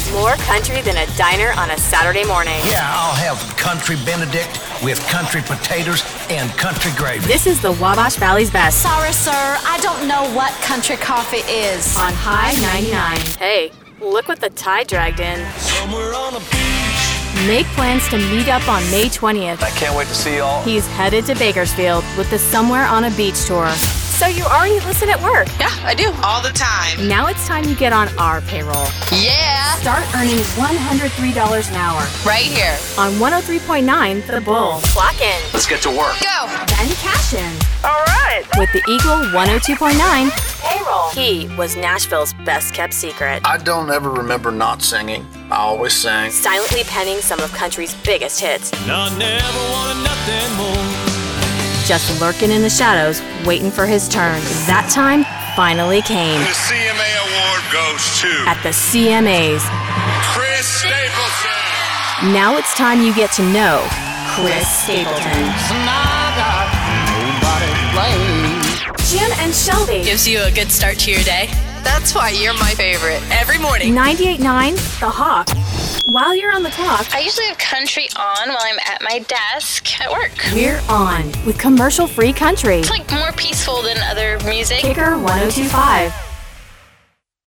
More country than a diner on a Saturday morning. Yeah, I'll have country Benedict with country potatoes and country gravy. This is the Wabash Valley's best. Sorry, sir, I don't know what country coffee is. On High 99. Hey, look what the tide dragged in. Somewhere on a beach. Make plans to meet up on May 20th. I can't wait to see y'all. He's headed to Bakersfield with the Somewhere on a Beach tour. So you already listen at work. Yeah, I do. All the time. Now it's time you get on our payroll. Yeah. Start earning $103 an hour. Right here. On 103.9 The Bull. Clock in. Let's get to work. Go. Then cash in. All right. With the Eagle 102.9 payroll. He was Nashville's best kept secret. I don't ever remember not singing. I always sang. Silently penning some of country's biggest hits. I never wanted nothing more. Just lurking in the shadows, waiting for his turn. That time finally came. The CMA award goes to At the CMAs. Chris Stapleton. Now it's time you get to know Chris Stapleton. Jim and Shelby. Gives you a good start to your day. That's why you're my favorite. Every morning. 98.9 The Hawk. While you're on the clock, I usually have country on while I'm at my desk at work. we're on with commercial-free country. It's like more peaceful than other music. Kicker 102.5.